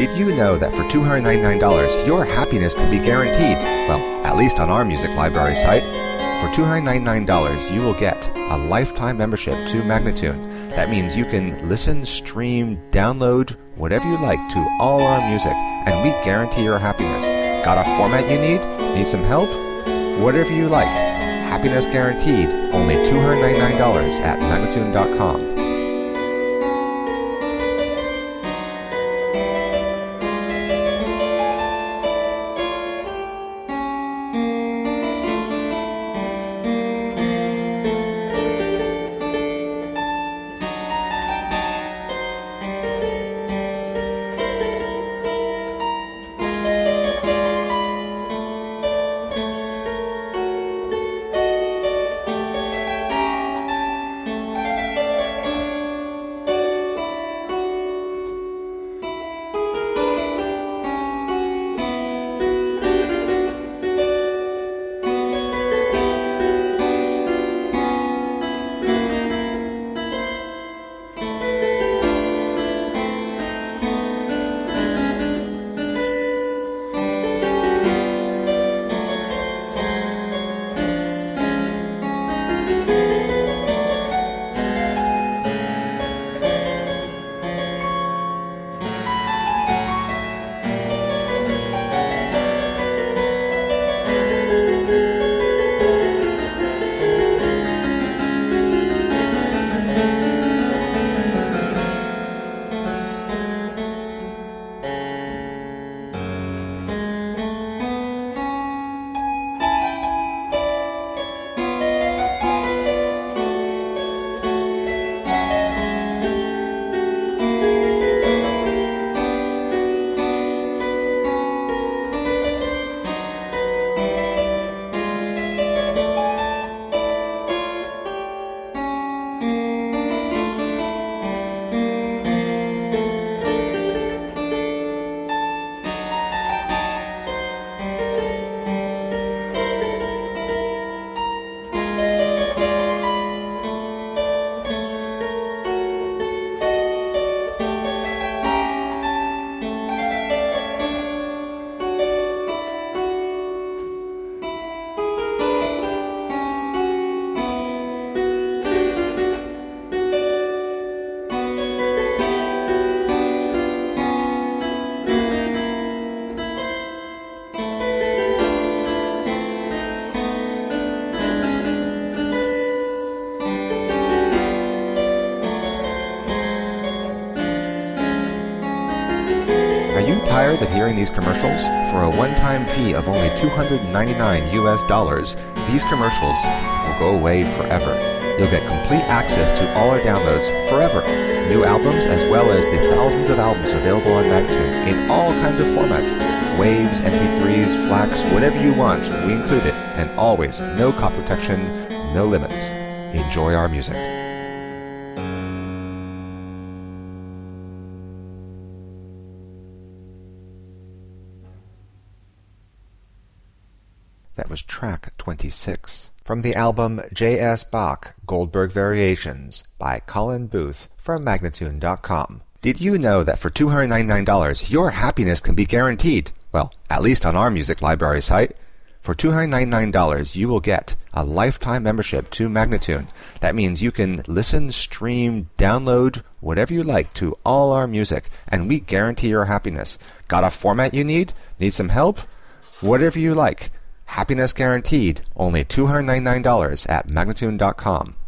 Did you know that for $299, your happiness can be guaranteed? Well, at least on our music library site. For $299, you will get a lifetime membership to Magnatune. That means you can listen, stream, download, whatever you like to all our music, and we guarantee your happiness. Got a format you need? Need some help? Whatever you like. Happiness guaranteed. Only $299 at Magnatune.com. Are you tired of hearing these commercials? For a one-time fee of only $299 US, these commercials will go away forever. You'll get complete access to all our downloads forever. New albums as well as the thousands of albums available on Magnatune in all kinds of formats. Waves, MP3s, FLACs, whatever you want, we include it. And always, no copy protection, no limits. Enjoy our music. That was track 26 from the album J.S. Bach Goldberg Variations by Colin Booth from Magnatune.com. Did you know that for $299 your happiness can be guaranteed? Well, at least on our music library site. For $299 you will get a lifetime membership to Magnatune. That means you can listen, stream, download, whatever you like to all our music, and we guarantee your happiness. Got a format you need? Need some help? Whatever you like. Happiness guaranteed. Only $299 at Magnatune.com.